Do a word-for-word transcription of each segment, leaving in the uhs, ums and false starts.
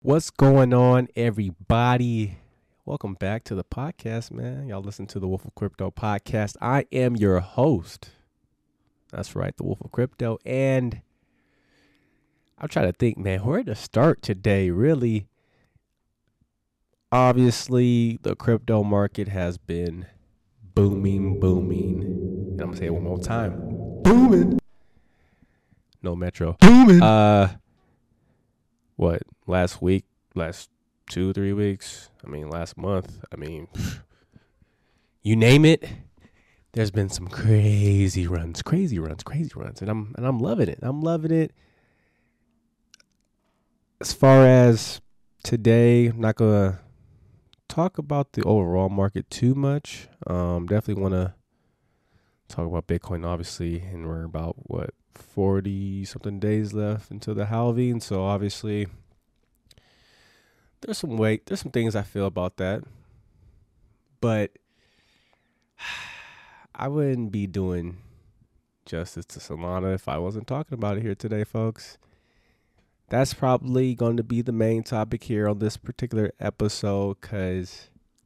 What's going on, everybody? Welcome back to the podcast, man. Y'all listen to the Wolf of Crypto podcast. I am your host. That's right, the Wolf of Crypto. And I'm trying to think, man, where to start today, really. Obviously, the crypto market has been booming, booming. And I'm going to say it one more time. Booming. No Metro. Booming. Uh, what, last week, last two, three weeks? I mean, last month. I mean, you name it. There's been some crazy runs, crazy runs, crazy runs. And I'm, and I'm loving it. I'm loving it. As far as today, I'm not going to talk about the overall market too much. Um, definitely want to talk about Bitcoin, obviously, and we're about, what, forty something days left until the halving. So obviously there's some weight, there's some things I feel about that, but I wouldn't be doing justice to Solana if I wasn't talking about it here today, folks. That's probably going to be the main topic here on this particular episode, because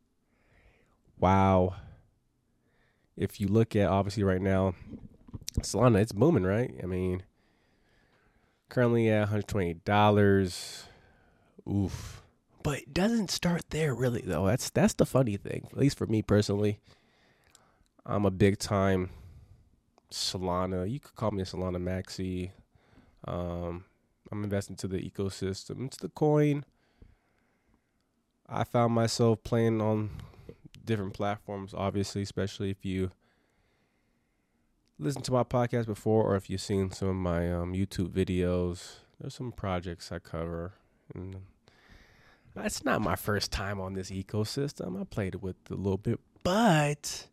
wow, if you look at, obviously right now, Solana, it's booming, right? I mean, currently at one hundred twenty dollars. Oof. But it doesn't start there, really, though. That's that's the funny thing, at least for me personally. I'm a big time Solana. You could call me a Solana maxi. Um, I'm investing into the ecosystem. It's the coin. I found myself playing on different platforms, obviously, especially if you listen to my podcast before, or if you've seen some of my um, YouTube videos. There's some projects I cover, and it's not my first time on this ecosystem. I played it with a little bit, but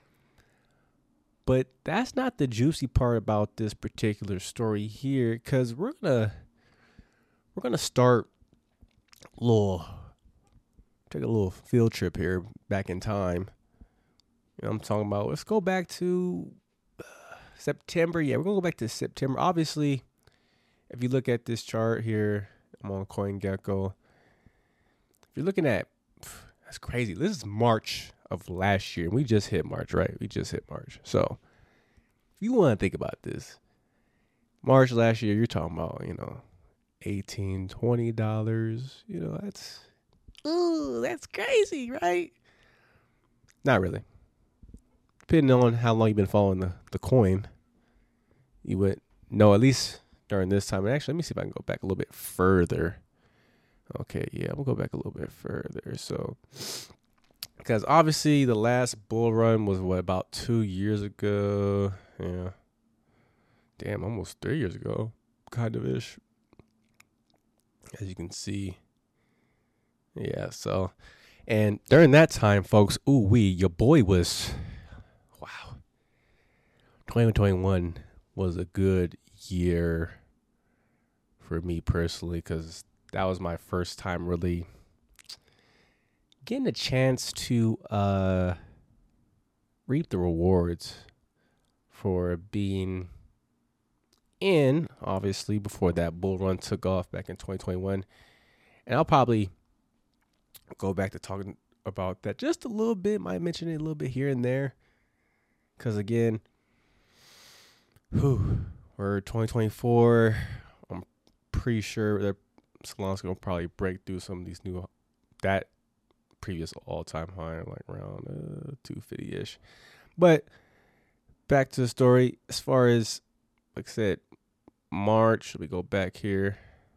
but that's not the juicy part about this particular story here, because we're gonna we're gonna start a little take a little field trip here back in time. You know what I'm talking about? Let's go back to September. Yeah, we're going to go back to September. Obviously, if you look at this chart here, I'm on CoinGecko. If you're looking at, that's crazy. This is March of last year. We just hit March, right? We just hit March. So, if you want to think about this, March last year, you're talking about, you know, eighteen dollars, twenty dollars. You know, that's, ooh, that's crazy, right? Not really. Depending on how long you've been following the, the coin, you would know, at least during this time. And actually, let me see if I can go back a little bit further. Okay, yeah, we'll go back a little bit further. So, because obviously the last bull run was, what, about two years ago? Yeah. Damn, almost three years ago, kind of ish. As you can see. Yeah, so, and during that time, folks, ooh wee, your boy was... Wow. twenty twenty-one was a good year for me personally, because that was my first time really getting a chance to uh, reap the rewards for being in, obviously, before that bull run took off back in twenty twenty-one. And I'll probably go back to talking about that just a little bit, might mention it a little bit here and there. Because, again, whew, we're twenty twenty-four. I'm pretty sure that Solana's going to probably break through some of these new, that previous all-time high, like around uh, two fifty-ish. But back to the story. As far as, like I said, March, we go back here.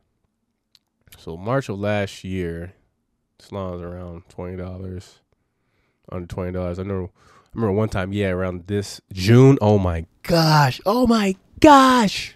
So March of last year, Solana's around twenty dollars, under twenty dollars. I know. I remember one time, yeah, around this June. Oh, my gosh. Oh, my gosh.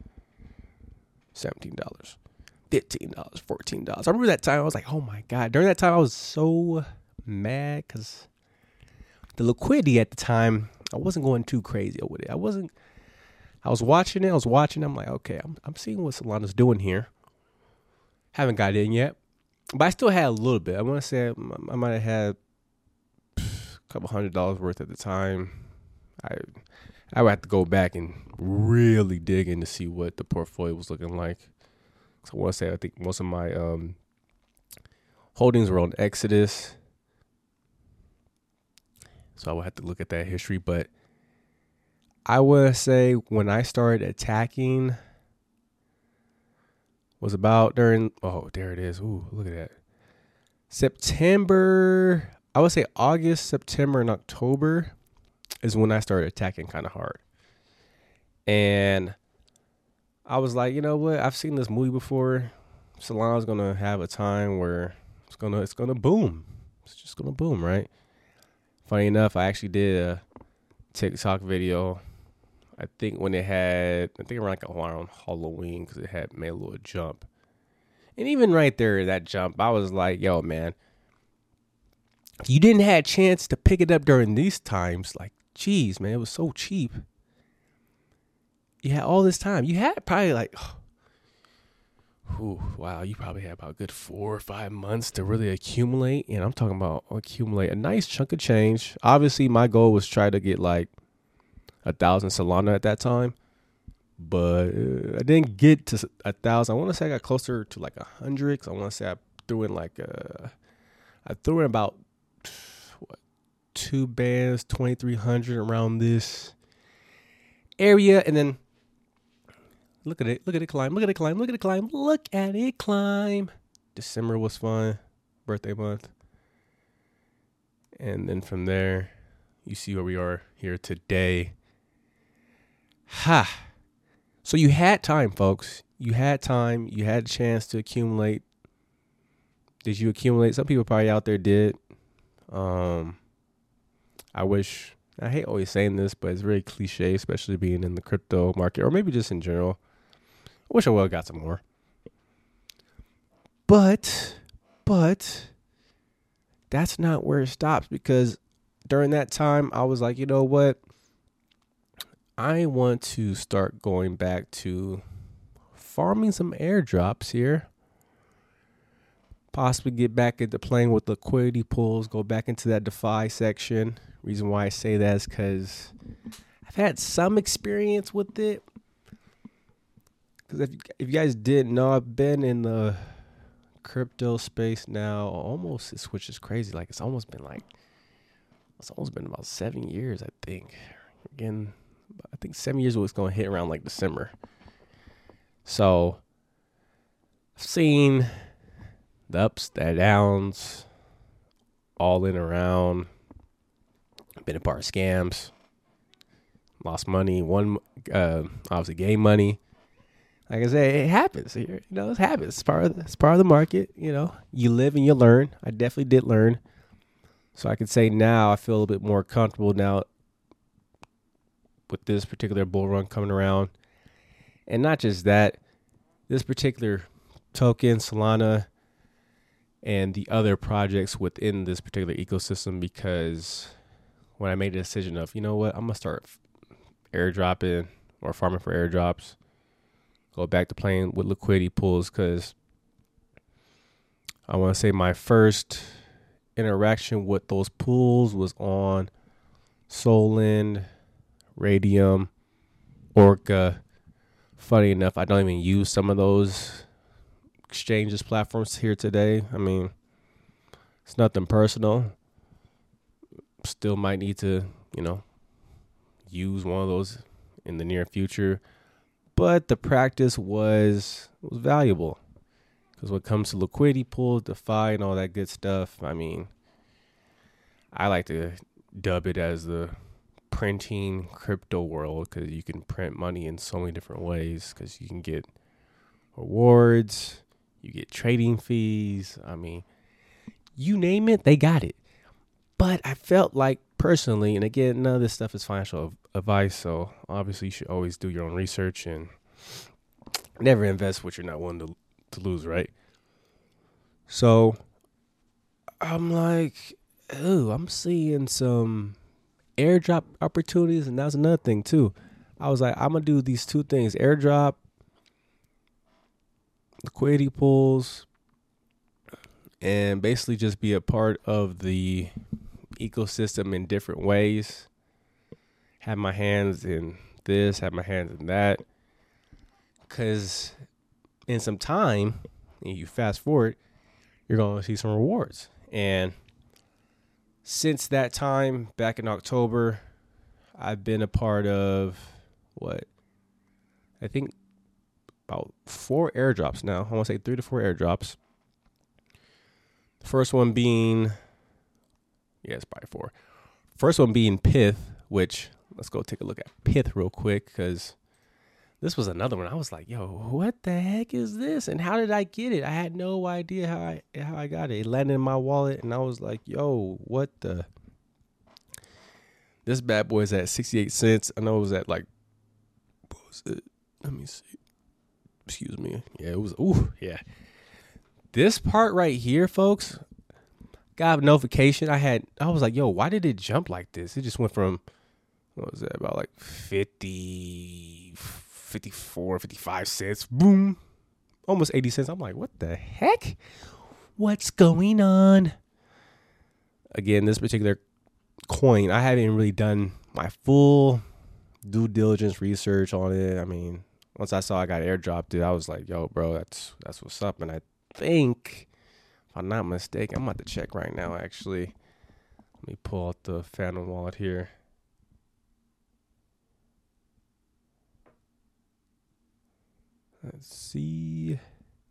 seventeen dollars, fifteen dollars, fourteen dollars. I remember that time. I was like, oh, my God. During that time, I was so mad because the liquidity at the time, I wasn't going too crazy with it. I wasn't. I was watching it. I was watching. I'm like, okay, I'm, I'm seeing what Solana's doing here. Haven't got in yet. But I still had a little bit. I want to say I, I might have had couple hundred dollars worth at the time. I I would have to go back and really dig in to see what the portfolio was looking like. So I want to say I think most of my um holdings were on Exodus. So I would have to look at that history. But I would say when I started attacking was about during, oh, there it is. Ooh, look at that. September, I would say August, September, and October is when I started attacking kind of hard. And I was like, you know what? I've seen this movie before. Solana's gonna have a time where it's gonna it's gonna boom. It's just gonna boom, right? Funny enough, I actually did a TikTok video. I think when it had, I think around like around Halloween, because it had made a little jump. And even right there, that jump, I was like, yo, man, you didn't have a chance to pick it up during these times. Like, geez, man, it was so cheap. You had all this time. You had probably like, oh, whew, wow, you probably had about a good four or five months to really accumulate. And I'm talking about accumulate a nice chunk of change. Obviously, my goal was try to get like a thousand Solana at that time. But uh, I didn't get to a thousand. I want to say I got closer to like a hundred. Cause I want to say I threw in like a, I threw in about what, two bands, twenty-three hundred around this area. And then look at it, look at it climb, look at it climb, look at it climb, look at it climb. December was fun, birthday month. And then from there, you see where we are here today. Ha. So you had time, folks. You had time. You had a chance to accumulate. Did you accumulate? Some people probably out there did. Um, I wish, I hate always saying this, but it's very cliche, especially being in the crypto market or maybe just in general. I wish I would have got some more. But, but that's not where it stops, because during that time, I was like, you know what? I want to start going back to farming some airdrops here. Possibly get back into playing with liquidity pools, go back into that DeFi section. Reason why I say that is because I've had some experience with it. Because if, if you guys didn't know, I've been in the crypto space now almost, which is crazy. Like it's almost been like, it's almost been about seven years, I think. Again, I think seven years was going to hit around like December. So I've seen the ups, the downs, all in around. Been a part of scams, lost money, won, uh, obviously gained money. Like I said, it happens here. You know, it happens. It's part of the, it's part of the market. You know, you live and you learn. I definitely did learn. So I could say now I feel a little bit more comfortable now with this particular bull run coming around. And not just that, this particular token, Solana, and the other projects within this particular ecosystem, because when I made the decision of, you know what, I'm going to start airdropping or farming for airdrops, go back to playing with liquidity pools, because I want to say my first interaction with those pools was on Solend, Radium, Orca. Funny enough, I don't even use some of those exchanges platforms here today. I mean, it's nothing personal. Still might need to, you know, use one of those in the near future. But the practice was was valuable, because when it comes to liquidity pools, DeFi, and all that good stuff, I mean, I like to dub it as the printing crypto world, because you can print money in so many different ways, because you can get rewards, you get trading fees. I mean, you name it, they got it. But I felt like personally, and again, none of this stuff is financial advice, so obviously you should always do your own research and never invest what you're not willing to, to lose, right? So I'm like, oh, I'm seeing some airdrop opportunities, and that's another thing too. I was like, I'm gonna do these two things: airdrop, liquidity pools, and basically just be a part of the ecosystem in different ways. Have my hands in this, have my hands in that. Because in some time, and you fast forward, you're going to see some rewards. And since that time, back in October, I've been a part of what? I think about four airdrops now. I want to say three to four airdrops. The first one being, yeah, it's probably four. First one being Pith, which let's go take a look at Pith real quick because this was another one. I was like, yo, what the heck is this? And how did I get it? I had no idea how I how I got it. It landed in my wallet, and I was like, yo, what the? This bad boy is at sixty-eight cents. I know it was at like, what was it? Let me see. Excuse me. Yeah, it was, ooh, yeah. This part right here, folks, got a notification. I had, I was like, yo, why did it jump like this? It just went from, what was that, about like fifty, fifty-four, fifty-five cents. Boom. Almost eighty cents. I'm like, what the heck? What's going on? Again, this particular coin, I haven't really done my full due diligence research on it. I mean, once I saw I got airdropped it, I was like, yo, bro, that's that's what's up. And I think, if I'm not mistaken, I'm about to check right now, actually. Let me pull out the Phantom wallet here. Let's see.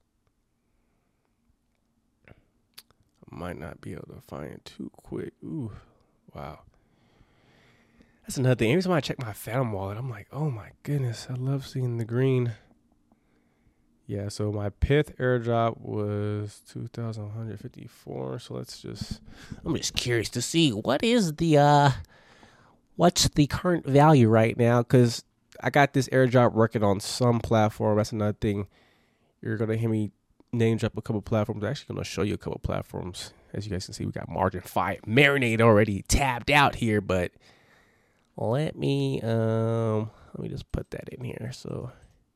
I might not be able to find it too quick. Ooh, wow. That's another thing. Every time I check my Phantom wallet, I'm like, oh my goodness, I love seeing the green. Yeah, so my Pith airdrop was two thousand one hundred fifty-four. So let's just, I'm just curious to see what is the, uh, what's the current value right now? Because I got this airdrop working on some platform. That's another thing. You're going to hear me name drop a couple platforms. I'm actually going to show you a couple platforms. As you guys can see, we got Margin five Marinade already tabbed out here, but let me, um, let me just put that in here. So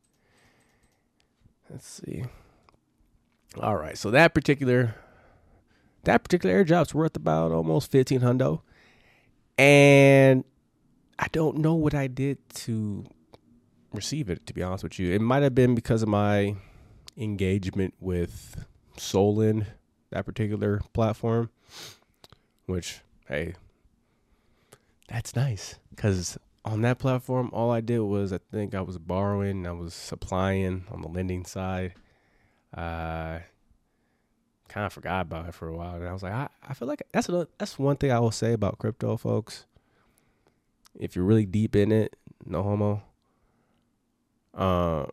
let's see. All right. So that particular, that particular airdrop's worth about almost fifteen hundo. And I don't know what I did to receive it, to be honest with you. It might have been because of my engagement with Solend, that particular platform, which, hey, that's nice. Because on that platform, all I did was, I think I was borrowing, I was supplying on the lending side. Uh, kind of forgot about it for a while. And I was like, I, I feel like that's another, that's one thing I will say about crypto, folks. If you're really deep in it, no homo, uh,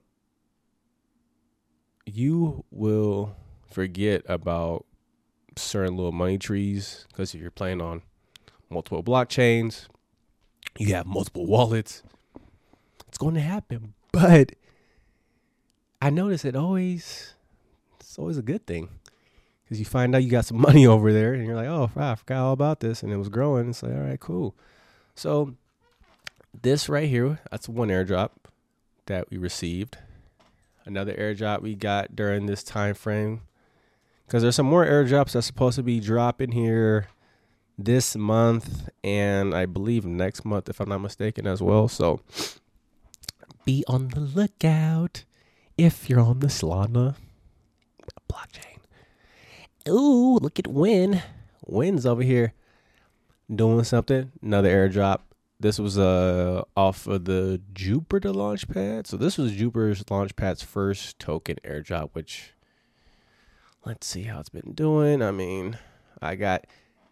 you will forget about certain little money trees, because if you're playing on multiple blockchains, you have multiple wallets, it's going to happen. But I notice it always, it's always a good thing, because you find out you got some money over there and you're like, oh, I forgot all about this, and it was growing. It's like, all right, cool. So this right here, that's one airdrop that we received. Another airdrop we got during this time frame, because there's some more airdrops that's supposed to be dropping here this month, and I believe next month, if I'm not mistaken, as well. So be on the lookout if you're on the Solana blockchain. Ooh, look at Win. Win's over here doing something. Another airdrop. This was uh off of the Jupiter Launchpad. So this was Jupiter's Launchpad's first token airdrop, which, let's see how it's been doing. I mean, I got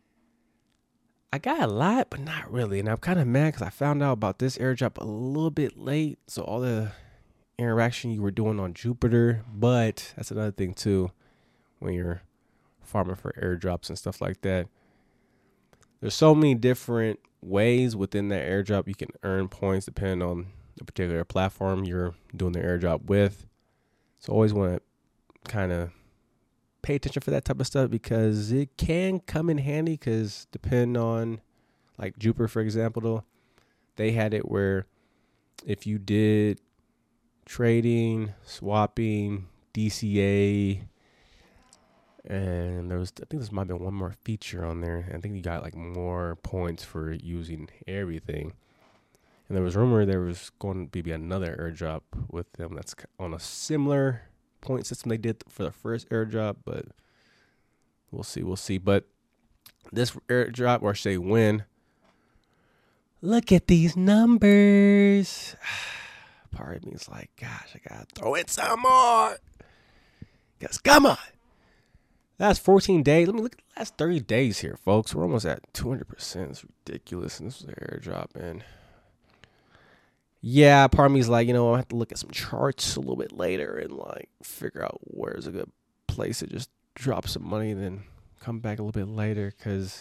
I got a lot, but not really. And I'm kind of mad because I found out about this airdrop a little bit late. So all the interaction you were doing on Jupiter, but that's another thing too, when you're farming for airdrops and stuff like that. There's so many different ways within that airdrop you can earn points depending on the particular platform you're doing the airdrop with. So always want to kind of pay attention for that type of stuff, because it can come in handy, because depending on, like Jupiter, for example, though, they had it where if you did trading, swapping, D C A, and there was, I think this might be one more feature on there. I think you got like more points for using everything. And there was rumor there was going to be another airdrop with them that's on a similar point system they did for the first airdrop, but We'll see. We'll see. But this airdrop, or say when, look at these numbers. Part of me is like, gosh, I got to throw in some more. Because come on. That's fourteen days. Let me look at the last thirty days here, folks. We're almost at two hundred percent. It's ridiculous. And this was an airdrop. And yeah, part of me is like, you know, I have to look at some charts a little bit later and like figure out where's a good place to just drop some money and then come back a little bit later. Because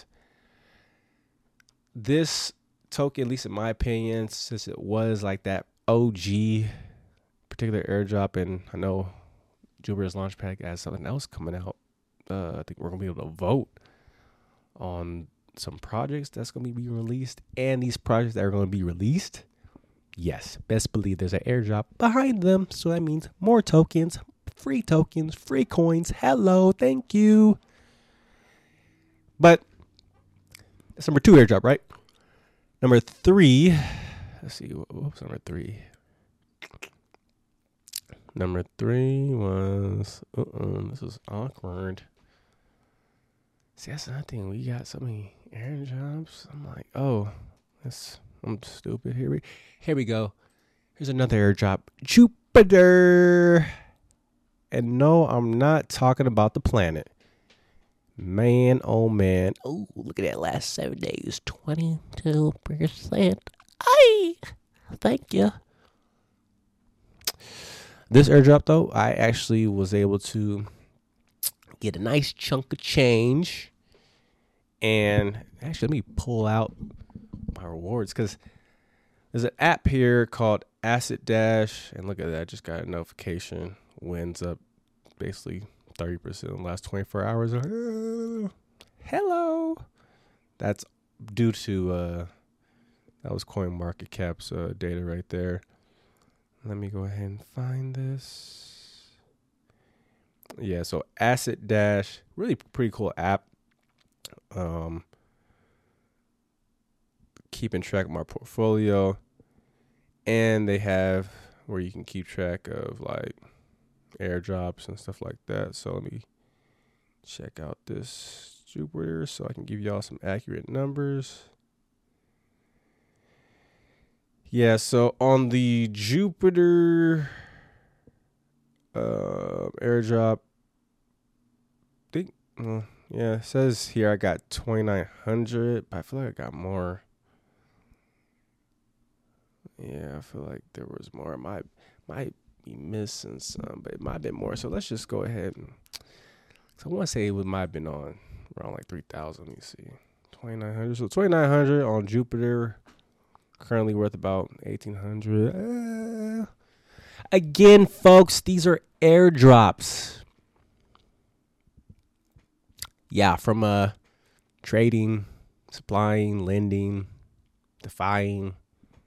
this token, at least in my opinion, since it was like that O G particular airdrop, and I know Jupiter's Launchpad has something else coming out. Uh, I think we're going to be able to vote on some projects that's going to be released. And these projects that are going to be released, yes, best believe there's an airdrop behind them. So that means more tokens, free tokens, free coins. Hello, thank you. But that's number two airdrop, right? Number three, let's see, what was number three? Number three was, uh-uh, this is awkward. See, that's another thing. We got so many airdrops. I'm like, oh, that's, I'm stupid. Here we, here we go. Here's another airdrop. Jupiter. And no, I'm not talking about the planet. Man, oh man. Oh, look at that last seven days. twenty-two percent. Aye. Thank you. This airdrop, though, I actually was able to get a nice chunk of change. And actually, let me pull out my rewards, because there's an app here called Asset Dash. And look at that. I just got a notification. Wins up basically thirty percent in the last twenty-four hours. Hello. That's due to, uh, that was CoinMarketCap's uh, data right there. Let me go ahead and find this. Yeah, so Asset Dash, really pretty cool app. Um, keeping track of my portfolio. And they have where you can keep track of like airdrops and stuff like that. So let me check out this Jupiter so I can give y'all some accurate numbers. Yeah, so on the Jupiter uh, airdrop, I think, uh, yeah, it says here I got twenty-nine hundred, but I feel like I got more. Yeah, I feel like there was more. I might, might be missing some, but it might have been more. So let's just go ahead and, so I want to say it might have been on around like three thousand. Let me see. twenty-nine hundred. So twenty-nine hundred on Jupiter. Currently worth about eighteen hundred. Uh, again, folks, these are airdrops. Yeah, from uh, trading, supplying, lending, defying.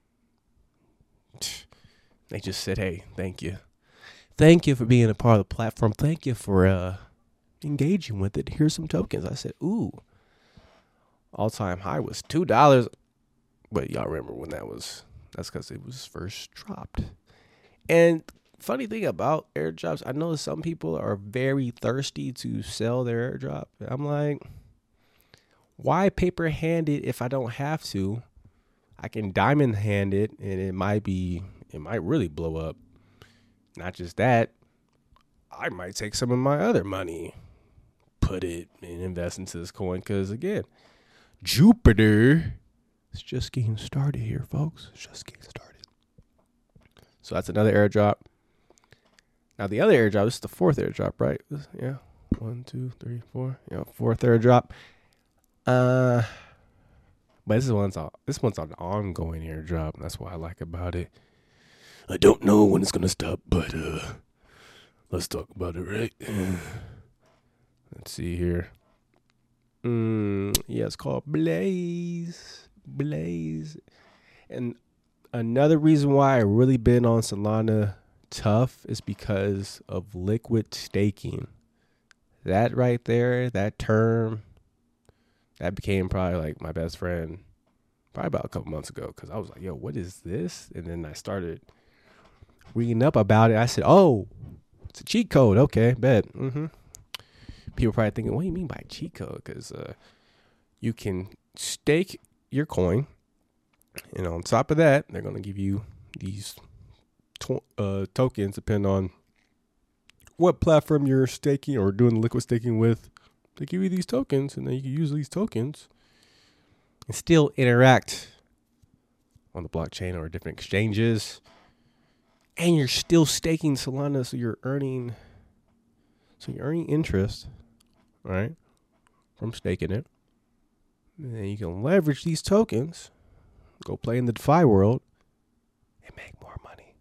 They just said, hey, thank you. Thank you for being a part of the platform. Thank you for uh, engaging with it. Here's some tokens. I said, ooh. All-time high was two dollars. But y'all remember when that was, that's because it was first dropped. And funny thing about airdrops, I know some people are very thirsty to sell their airdrop. I'm like, why paper hand it if I don't have to? I can diamond hand it and it might be, it might really blow up. Not just that, I might take some of my other money, put it and invest into this coin. Because again, Jupiter, it's just getting started here, folks. It's just getting started. So that's another airdrop. Now the other airdrop, this is the fourth airdrop, right? This, yeah. One, two, three, four. Yeah, fourth airdrop. Uh, but this one's all, this one's an ongoing airdrop. That's what I like about it. I don't know when it's gonna stop, but uh, let's talk about it, right? Let's see here. Mm, yeah, it's called Blaze. Blaze. And another reason why I really been on Solana tough is because of liquid staking. That right there, that term, that became probably like my best friend probably about a couple months ago, because I was like, yo, what is this? And then I started reading up about it. I said, oh, it's a cheat code. Okay, bet. Mm-hmm. people probably thinking, what do you mean by cheat code? Because uh, you can stake your coin, and on top of that, they're going to give you these to- uh, tokens, depending on what platform you're staking or doing liquid staking with. They give you these tokens, and then you can use these tokens and still interact on the blockchain or different exchanges. And you're still staking Solana, so you're earning, so you're earning interest, right, from staking it. And then you can leverage these tokens, go play in the DeFi world, and make more money.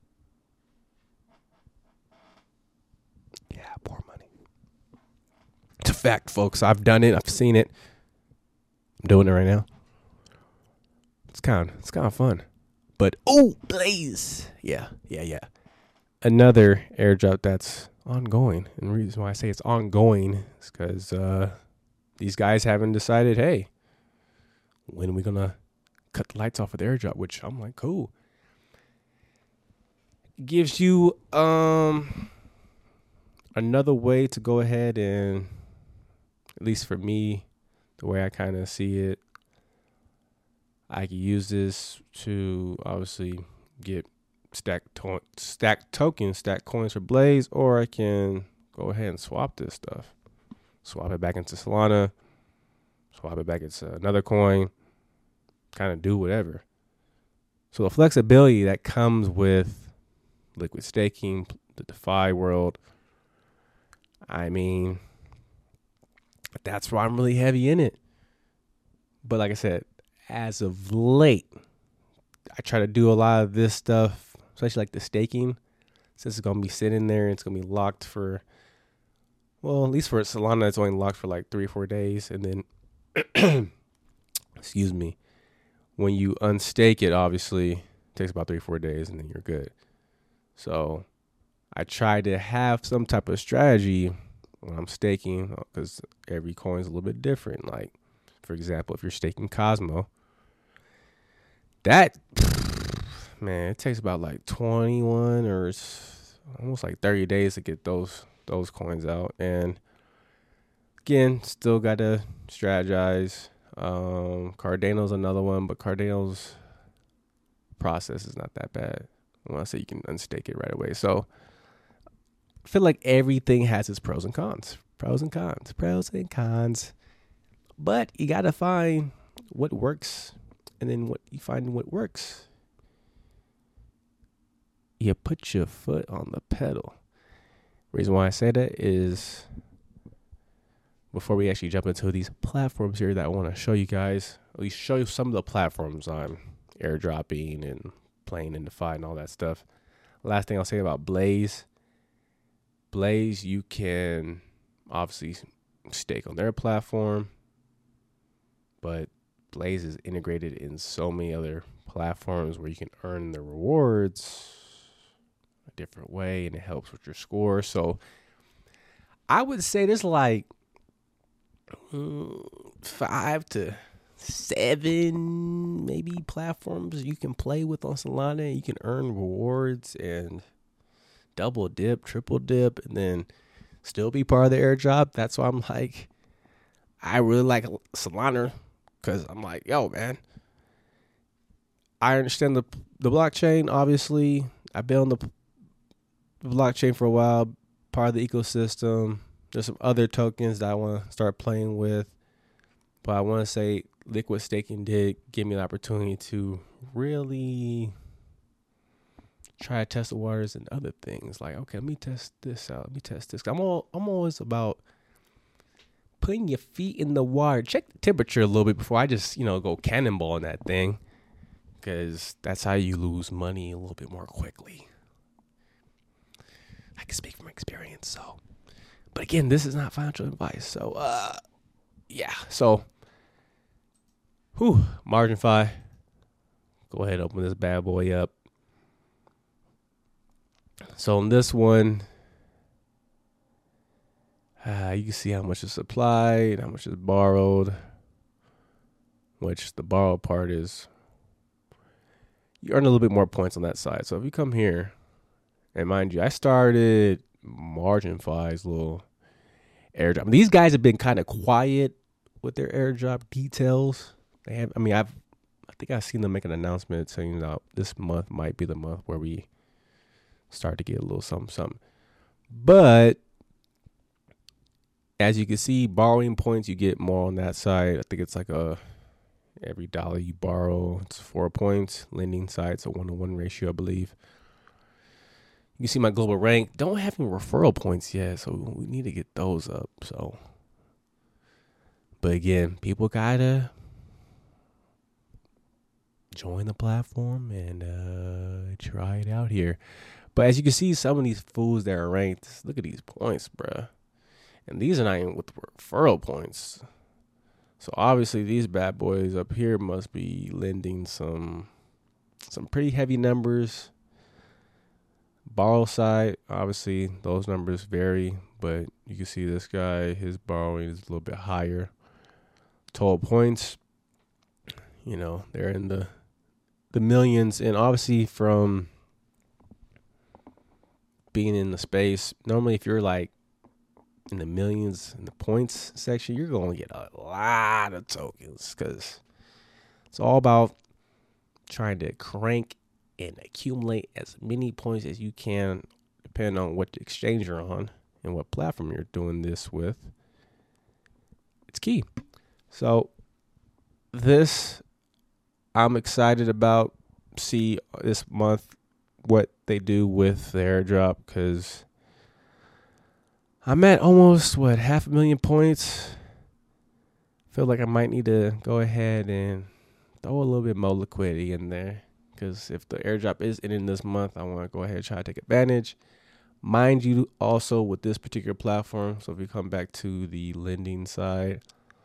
Yeah, more money. It's a fact, folks. I've done it. I've seen it. I'm doing it right now. It's kind of, it's kind of fun. But, oh, Blaze. Yeah, yeah, yeah. Another airdrop that's ongoing. And the reason why I say it's ongoing is because uh, these guys haven't decided, hey, when are we going to cut the lights off of the airdrop? Which I'm like, cool. It gives you um another way to go ahead and, at least for me, the way I kind of see it, I can use this to obviously get stack to- stack tokens, stack coins for Blaze, or I can go ahead and swap this stuff. Swap it back into Solana, swap it back into another coin, kind of do whatever. So the flexibility that comes with liquid staking, the DeFi world, I mean, that's why I'm really heavy in it. But like I said, as of late, I try to do a lot of this stuff, especially like the staking, since it's going to be sitting there and it's going to be locked for, well, at least for Solana, it's only locked for like three or four days. And then, excuse me, when you unstake it, obviously, it takes about three or four days and then you're good. So I try to have some type of strategy when I'm staking, because every coin is a little bit different. Like, for example, if you're staking Cosmo, that, man, it takes about like twenty-one or almost like thirty days to get those those coins out. And again, still got to strategize. Um, Cardano's another one, but Cardano's process is not that bad. When I say you can unstake it right away. So I feel like everything has its pros and cons. Pros and cons. Pros and cons. But you got to find what works, and then what you find what works, you put your foot on the pedal. Reason why I say that is, before we actually jump into these platforms here that I want to show you guys, at least show you some of the platforms I'm airdropping and playing in DeFi and all that stuff. Last thing I'll say about Blaze. Blaze, you can obviously stake on their platform, but Blaze is integrated in so many other platforms where you can earn the rewards a different way, and it helps with your score. So I would say there's like mm, five to seven maybe platforms you can play with on Solana. You can earn rewards and double dip, triple dip, and then still be part of the airdrop. That's why I'm like, I really like Solana, because I'm like, yo, man, I understand the the blockchain. Obviously, I've been on the, the blockchain for a while, part of the ecosystem. There's some other tokens that I want to start playing with, but I want to say liquid staking did give me the opportunity to really try to test the waters and other things. Like, okay, let me test this out. Let me test this. I'm all I'm always about putting your feet in the water. Check the temperature a little bit before I just, you know, go cannonball in that thing, because that's how you lose money a little bit more quickly. I can speak from experience. So, but again, this is not financial advice. So, uh, yeah. So, whew, MarginFi. Go ahead, open this bad boy up. So on this one, uh, you can see how much is supplied, how much is borrowed, which the borrowed part is, you earn a little bit more points on that side. So if you come here, and mind you, I started MarginFi's little airdrop. These guys have been kind of quiet with their airdrop details. They have, I mean, I've, I think I've seen them make an announcement saying that this month might be the month where we start to get a little something, something. But as you can see, borrowing points, you get more on that side. I think it's like a every dollar you borrow, it's four points. Lending side, it's a one to one ratio, I believe. You can see my global rank. Don't have any referral points yet, so we need to get those up. So, but again, people gotta join the platform and uh, try it out here. But as you can see, some of these fools that are ranked, look at these points, bruh. And these are not even with referral points. So obviously these bad boys up here must be lending some some pretty heavy numbers. Borrow side, obviously those numbers vary, but you can see this guy, his borrowing is a little bit higher. Total points, you know, they're in the the millions, and obviously from being in the space, normally if you're like in the millions in the points section, you're going to get a lot of tokens because it's all about trying to crank and accumulate as many points as you can, depending on what exchange you're on and what platform you're doing this with. It's key. So this, I'm excited about. See this month what they do with the airdrop, because I'm at almost, what, half a million points. Feel like I might need to go ahead and throw a little bit more liquidity in there, because if the airdrop is ending this month, I want to go ahead and try to take advantage. Mind you, also with this particular platform, so if we come back to the lending side,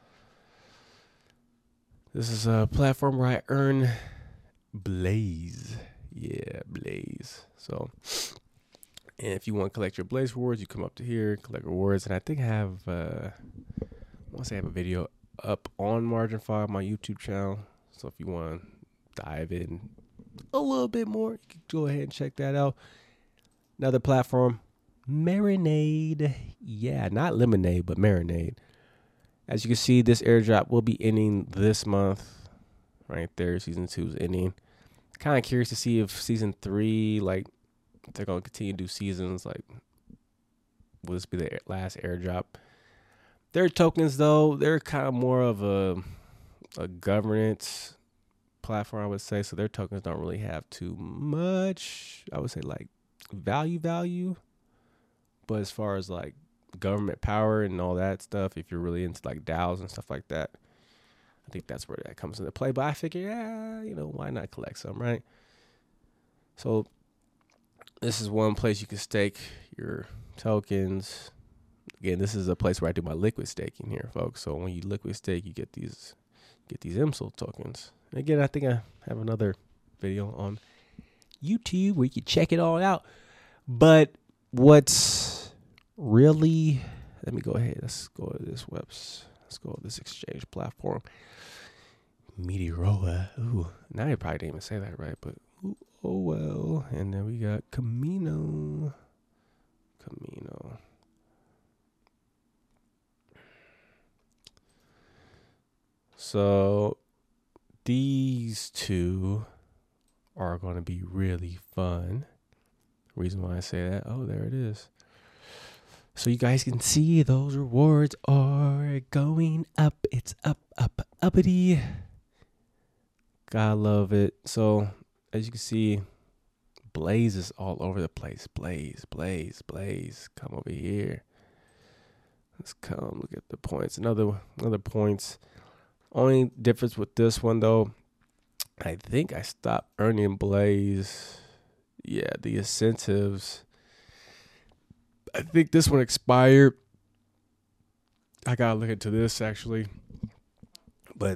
this is a platform where I earn Blaze. Yeah, Blaze. So, and if you want to collect your Blaze rewards, you come up to here, collect rewards. And I think I have, uh, I want to say I have a video up on Margin five, my YouTube channel. So if you want to dive in a little bit more, you can go ahead and check that out. Another platform, Marinade. Yeah, not Lemonade, but Marinade. As you can see, this airdrop will be ending this month. Right there, season two is ending. Kind of curious to see if season three, like, if they're going to continue to do seasons. Like, will this be the last airdrop? Their tokens, though, they're kind of more of a a governance platform, I would say. So their tokens don't really have too much, I would say, like, value value. But as far as, like, government power and all that stuff, if you're really into, like, DAOs and stuff like that, I think that's where that comes into play. But I figure, yeah, you know, why not collect some, right? So this is one place you can stake your tokens. Again, this is a place where I do my liquid staking here, folks. So when you liquid stake, you get these get these M S O L tokens. And again, I think I have another video on YouTube where you can check it all out. But what's really, let me go ahead. Let's go to this website. Let's go to this exchange platform. Meteoroa. Ooh, now you probably didn't even say that right, but ooh, oh well. And then we got Camino. Camino. So these two are going to be really fun. Reason why I say that, oh, there it is. So you guys can see those rewards are going up. It's up, up, uppity. Gotta love it. So as you can see, Blaze is all over the place. Blaze, Blaze, Blaze. Come over here. Let's come look at the points. Another, another points. Only difference with this one though, I think I stopped earning Blaze. Yeah, the incentives. I think this one expired. I gotta look into this actually. But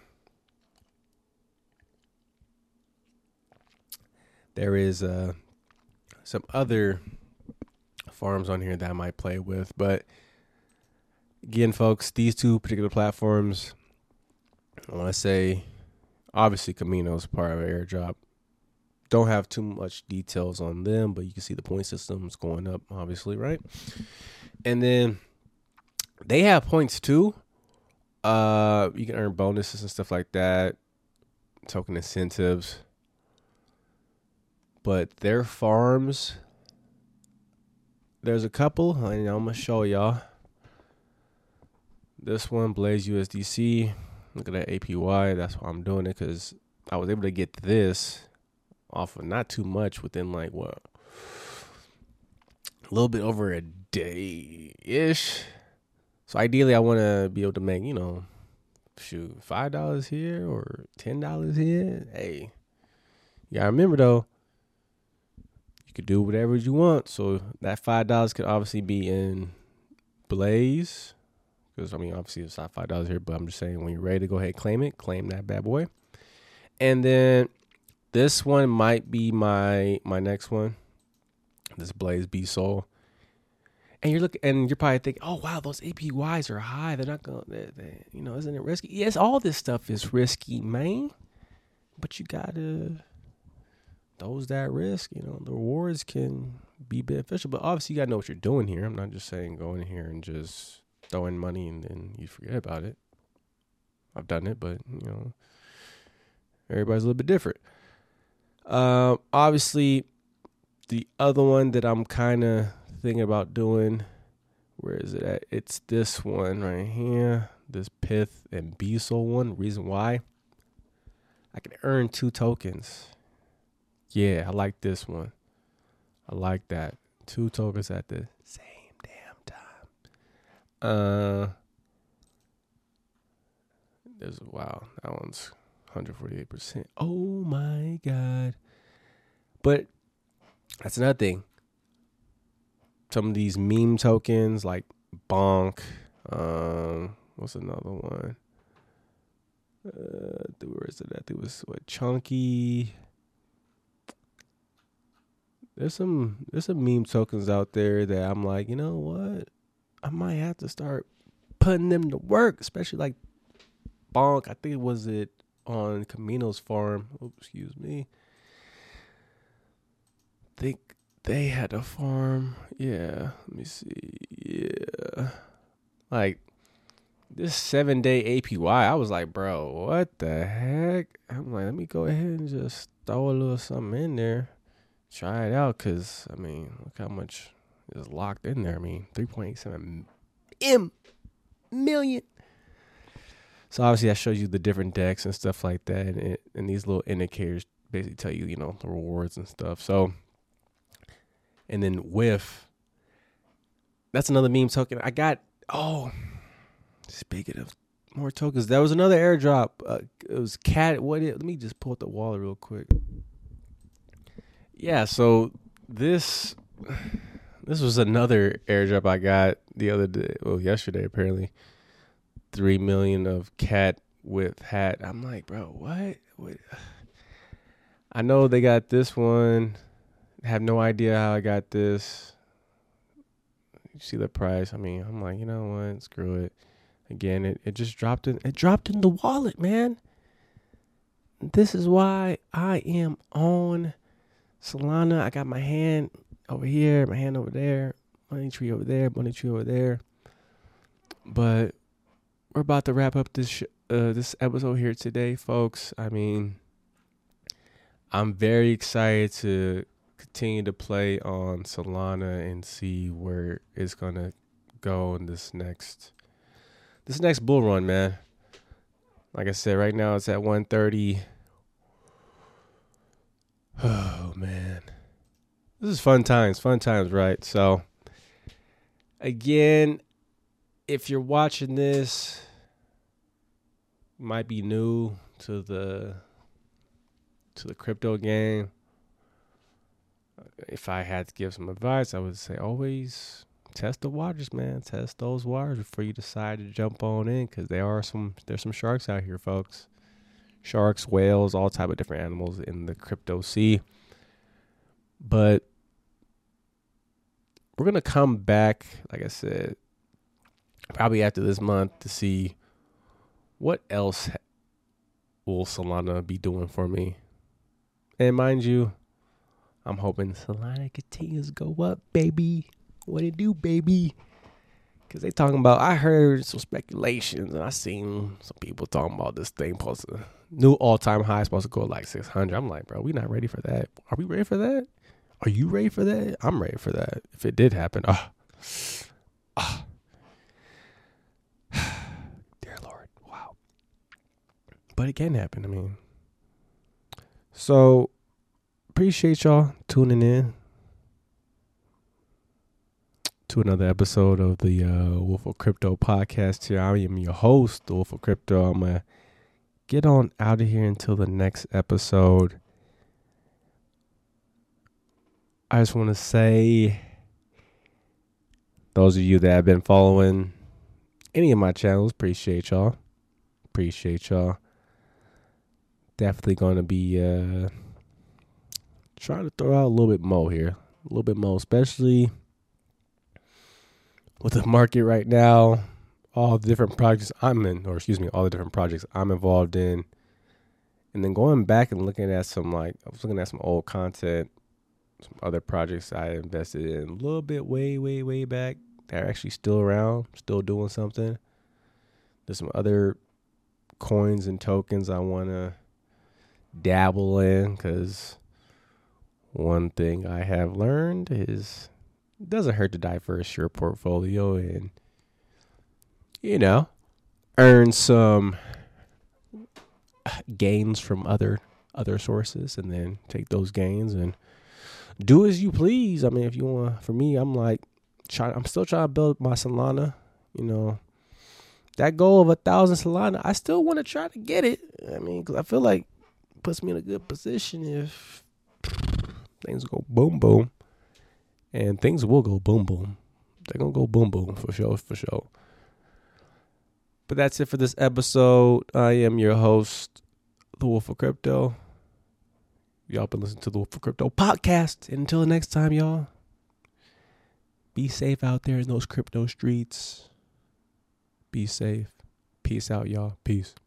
there is uh, some other farms on here that I might play with. But again, folks, these two particular platforms, I want to say, obviously Camino is part of an airdrop. Don't have too much details on them, but you can see the point systems going up, obviously, right? And then They have points too. Uh, you can earn bonuses and stuff like that, token incentives. But their farms, there's a couple, and I'm gonna show y'all. This one, Blaze U S D C. Look at that A P Y. That's why I'm doing it, because I was able to get this off of not too much within like what, a little bit over a day ish. So ideally, I want to be able to make, you know, shoot, five dollars here or ten dollars here. Hey, you gotta remember though, you could do whatever you want. So that five dollars could obviously be in Blaze, because I mean, obviously it's not five dollars here, but I'm just saying, when you're ready to go ahead and claim it, claim that bad boy. And then this one might be my my next one. This Blaze B Soul. And you're looking, and you're probably thinking, "Oh wow, those A P Ys are high. They're not gonna, they, they, you know, isn't it risky?" Yes, all this stuff is risky, man. But you gotta, those that risk, you know, the rewards can be beneficial. But obviously, you gotta know what you're doing here. I'm not just saying go in here and just throw in money and then you forget about it. I've done it, but you know, everybody's a little bit different. Um, obviously, the other one that I'm kind of thinking about doing, where is it at? It's this one right here, this Pith and B Soul one. Reason why, I can earn two tokens. Yeah, I like this one. I like that. Two tokens at the same damn time. Uh, there's wow, that one's one hundred forty-eight percent. Oh my god! But that's another thing. Some of these meme tokens like Bonk. Um, what's another one? Uh, where is it? I think it was what, Chunky. There's some there's some meme tokens out there that I'm like, you know what? I might have to start putting them to work, especially like Bonk. I think it was it on Camino's farm. Oops, excuse me. I think they had a farm. Yeah, let me see. Yeah. Like this seven day A P Y, I was like, bro, what the heck? I'm like, let me go ahead and just throw a little something in there. Try it out, because, I mean, look how much is locked in there. I mean, three point eight seven M million. So obviously that shows you the different decks and stuff like that. And, it, and these little indicators basically tell you, you know, the rewards and stuff. So, and then Whiff, that's another meme token. I got, oh, speaking of more tokens, there was another airdrop. Uh, it was Cat, what, it, let me just pull up the wallet real quick. Yeah, so this this was another airdrop I got the other day, well, yesterday apparently. Three million of Cat with hat. I'm like, bro, what? what? I know they got this one. Have no idea how I got this. You see the price? I mean, I'm like, you know what? Screw it. Again, it, it just dropped in. It dropped in the wallet, man. This is why I am on Solana. I got my hand over here, my hand over there, money tree over there, money tree over there. But we're about to wrap up this sh- uh, this episode here today, folks. I mean, I'm very excited to continue to play on Solana and see where it's gonna go in this next this next bull run, man. Like I said, right now it's at one thirty. Oh man, this is fun times, fun times, right? So, again, if you're watching this, you might be new to the to the crypto game. If I had to give some advice, I would say always test the waters, man. Test those waters before you decide to jump on in, because there are some there's some sharks out here, folks. Sharks, whales, all type of different animals in the crypto sea. But we're gonna come back, like I said, probably after this month to see what else will Solana be doing for me. And mind you, I'm hoping Solana continues to go up, baby. What it do, baby? Cause they talking about, I heard some speculations and I seen some people talking about this thing supposed to, new all time high supposed to go like six hundred. I'm like, bro, we not ready for that. Are we ready for that? Are you ready for that? I'm ready for that. If it did happen, ah, ah, dear Lord, wow. But it can happen. I mean, so appreciate y'all tuning in to another episode of the uh, Wolf of Crypto podcast here. I am your host, the Wolf of Crypto. I'm going to get on out of here until the next episode. I just want to say, those of you that have been following any of my channels, appreciate y'all. Appreciate y'all. Definitely going to be uh, trying to throw out a little bit more here. A little bit more, especially with the market right now, all the different projects I'm in, or excuse me, all the different projects I'm involved in. And then going back and looking at some, like, I was looking at some old content, some other projects I invested in a little bit way, way, way back that are actually still around, still doing something. There's some other coins and tokens I want to dabble in, because one thing I have learned is it doesn't hurt to diverse your portfolio and, you know, earn some gains from other other sources, and then take those gains and do as you please. I mean, if you want, for me, I'm like, try, I'm still trying to build my Solana. You know, that goal of a thousand Solana, I still want to try to get it. I mean, because I feel like it puts me in a good position if things go boom, boom. And things will go boom, boom. They're going to go boom, boom for sure, for sure. But that's it for this episode. I am your host, The Wolf of Crypto. Y'all been listening to The Wolf of Crypto podcast. And until next time, y'all, be safe out there in those crypto streets. Be safe. Peace out, y'all. Peace.